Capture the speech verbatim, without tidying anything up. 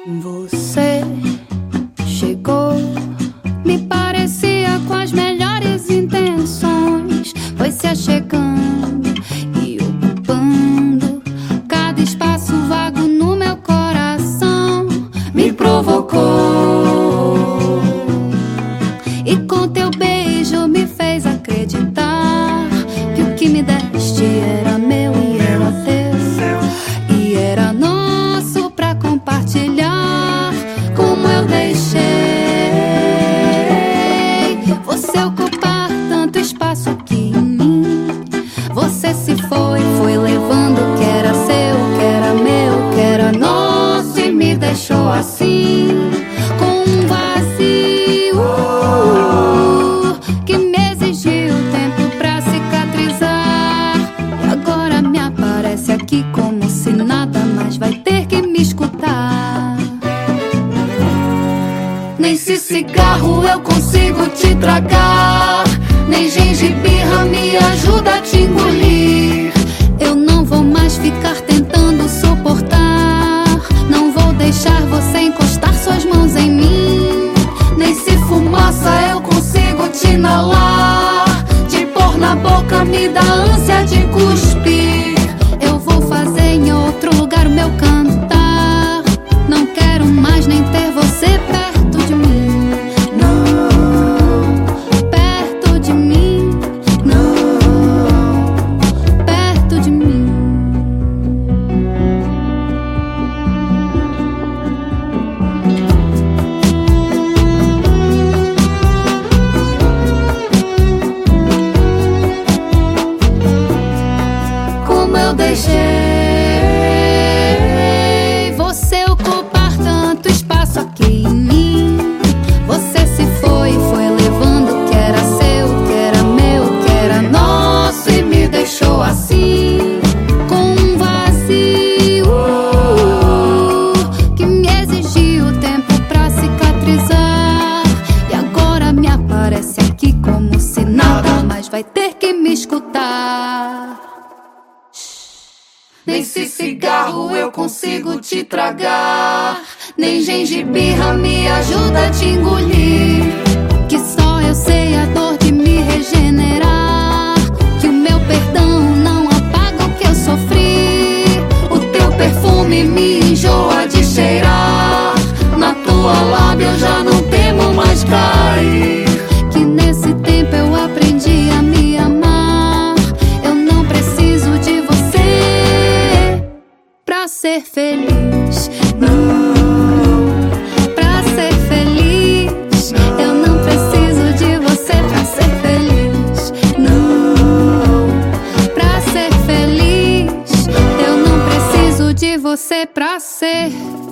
Você chegou, me parecia com as melhores intenções. Foi se achegando e ocupando cada espaço vago no meu coração. Me provocou e com teu beijo me fez acreditar que o que me deste era meu e era teu, e era nosso pra compartilhar. Como eu deixei você ocupar tanto espaço aqui em mim. Você se foi, foi levando o que era seu, o que era meu, o que era nosso, e me deixou assim, com um vazio que me exigiu tempo pra cicatrizar. E agora me aparece aqui como se nada mais, vai ter que me escutar. Nem se cigarro eu consigo te tragar, nem gengibirra me ajuda a te engolir. Eu não vou mais ficar tentando suportar, não vou deixar você encostar suas mãos em mim. Nem se fumaça eu consigo te inalar, te pôr na boca me dá ânsia de cuspir. Eu vou fazer em outro lugar o meu cantar, não quero mais nem ter você perto de mim. Não, perto de mim. Não, perto de mim. Como eu deixei você ocupar tanto espaço aqui em mim. Você se foi, foi levando o que era seu, o que era meu, o que era nosso, e me deixou assim, com um vazio que me exigiu tempo pra cicatrizar. E agora me aparece aqui como se nada mais, vai ter que me escutar. Nem se cigarro eu consigo te tragar, nem gengibirra me ajuda a te engolir. Que só eu sei a dor de me regenerar, que o meu perdão não apaga o que eu sofri. O teu perfume me enjoa de cheirar, na tua lábia eu já não temo mais cair. Que nesse tempo eu aprendi a me amar, eu não preciso de você pra ser feliz. Não, pra ser feliz, eu não preciso de você pra ser feliz. Não, pra ser feliz, eu não preciso de você pra ser